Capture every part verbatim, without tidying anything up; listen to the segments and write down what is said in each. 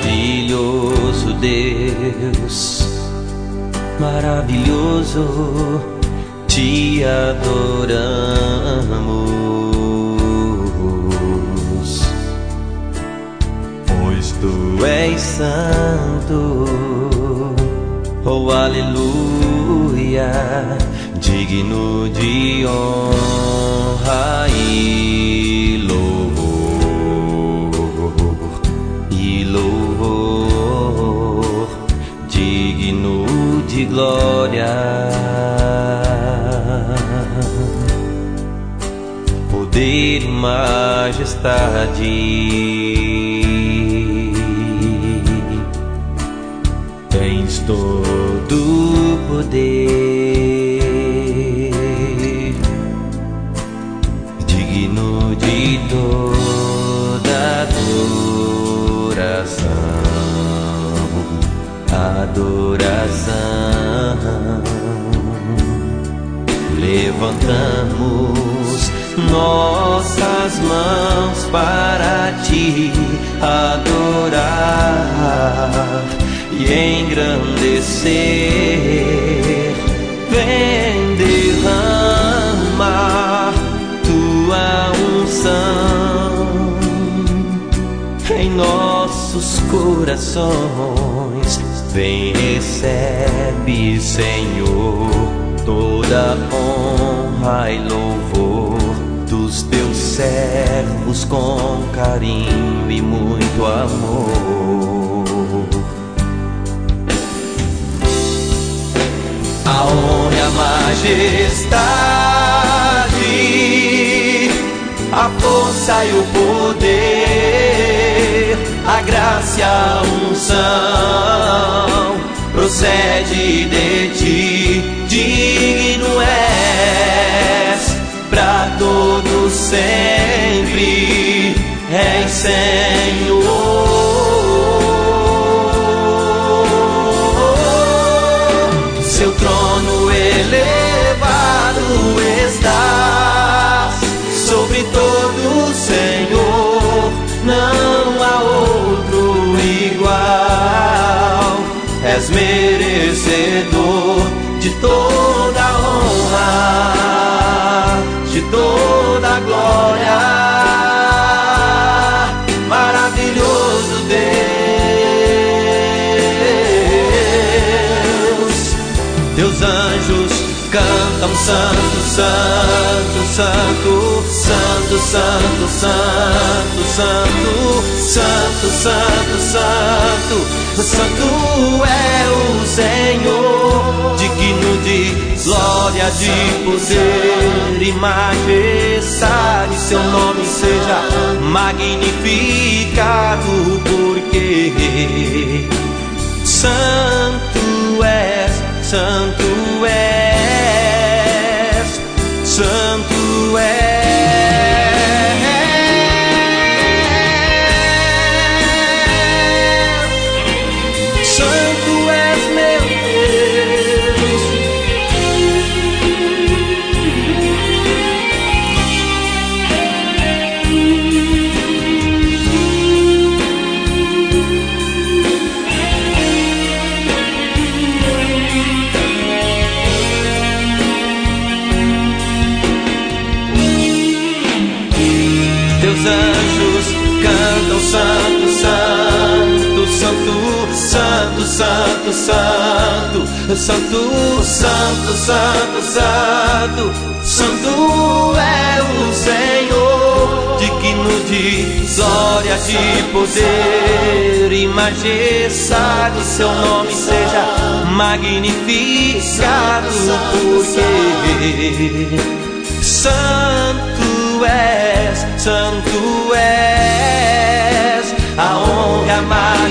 Maravilhoso Deus, maravilhoso, te adoramos, pois tu és santo, oh aleluia, digno de honra e louvor, e louvor, digno de glória, poder e majestade. Tens todo o poder, digno de toda adoração, adoração. Levantamos nossas mãos para te adorar e engrandecer. Vem derramar tua unção em nossos corações. Vem, recebe, Senhor, toda honra e louvor dos teus servos com carinho e muito amor. A honra e a majestade, a força e o poder, a graça e a unção procede de ti. Digno és pra todos sempre, és Senhor. Seu trono elevado estás sobre todo, Senhor, não há outro igual. És merecedor de toda honra, de toda glória. Maravilhoso Deus, teus anjos cantam santo, santo, santo, santo, santo, santo, santo, santo, santo, santo, santo é o Senhor, digno de glória, de poder e majestade. Seu nome seja magnificado, porque santo és, santo és, santo és. Santo és, meu Deus. Teus anjos cantam santo, santo, santo, santo, santo, santo, santo, santo, santo, santo, santo é o Senhor, digno de glória, de poder e majestade. Seu nome seja magnificado, porque santo és, santo és, a honra, a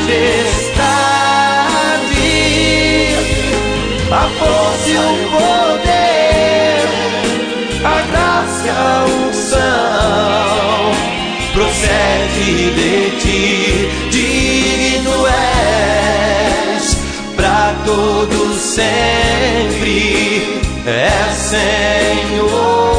majestade, a força e o poder, a graça e a unção procede de ti. Digno és pra todos sempre, é Senhor.